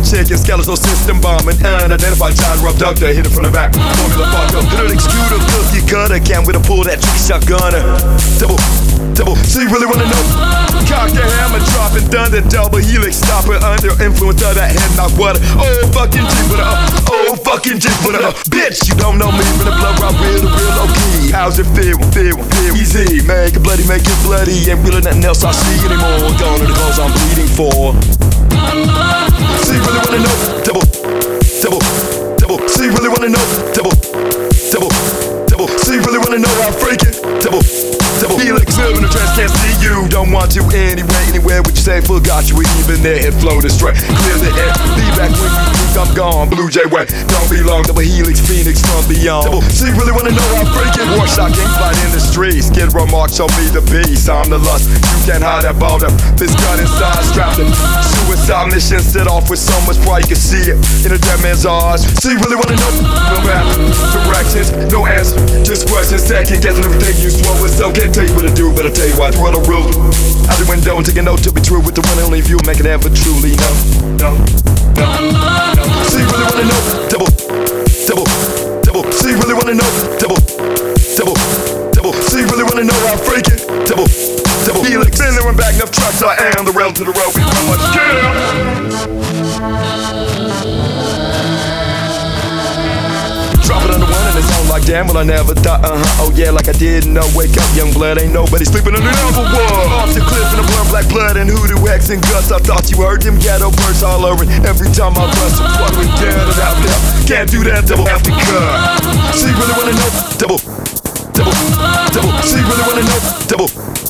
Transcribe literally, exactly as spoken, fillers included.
chicken, skeletal system bombing. Unidentified child abductor, hit it from the back. Formula fuck up, hit an executor, cookie cutter. Can't wait to pull that tricky shotgunner. Double, double, so you really wanna know? Cock the hammer, dropping thunder, double helix, stopper under influence of that head knock water. Oh fucking G with a uh, oh fucking G with a uh, bitch, you don't know me from the blood rock real to real low key. How's it feel? Feel, feel easy. Make it bloody, make it bloody. Ain't really nothing else I see anymore. Gone are the cause I'm bleeding for. So you really wanna know? Double, double, double. So you really wanna know? Double, double, double. So you really wanna know how I'm freaking? Double, double. Helix, living the trance, can't see you. Don't want to anywhere, anywhere. What you say? Forgot you were even there. Head flow the straight. Clear the air. Be back when you think I'm gone. Blue Jay way. Don't be long. Double helix, phoenix from beyond. Double. So you really wanna know how I'm freaking? Warshot gang fight in the streets. Skid Row mark, show me the beast. I'm the lust. You can't hide that ball up. This gun inside strapped in. Suicide mission set off with so much pride you can see it in a dead man's eyes. So you really wanna know? No map, directions, no answer. Just questions, second guessing everything you swore was so. Can't tell you what to do, but I'll tell you why. Throw the rule out the window and take a note to be true with the one and only view. Make it ever truly no, no, no, no. So you really wanna know? Double, double, double. So you really wanna know? Double, double, double. So you really wanna know how I'm freaking? Double, double. Helix, been there and back enough trucks. I am the rail to the road. We so much care. Drop it on the one and it's on like damn, well I never thought, uh-huh, oh yeah, like I didn't know. Wake up, young blood, ain't nobody sleeping under the wall. Off the cliff in the blood, black blood and hoodoo X and guts. I thought you heard them ghetto birds all over it. Every time I bust, I'm swallowing down and out there. Can't do that, double have to cut. So you really wanna know? Double, double, double. So you really wanna know? Double.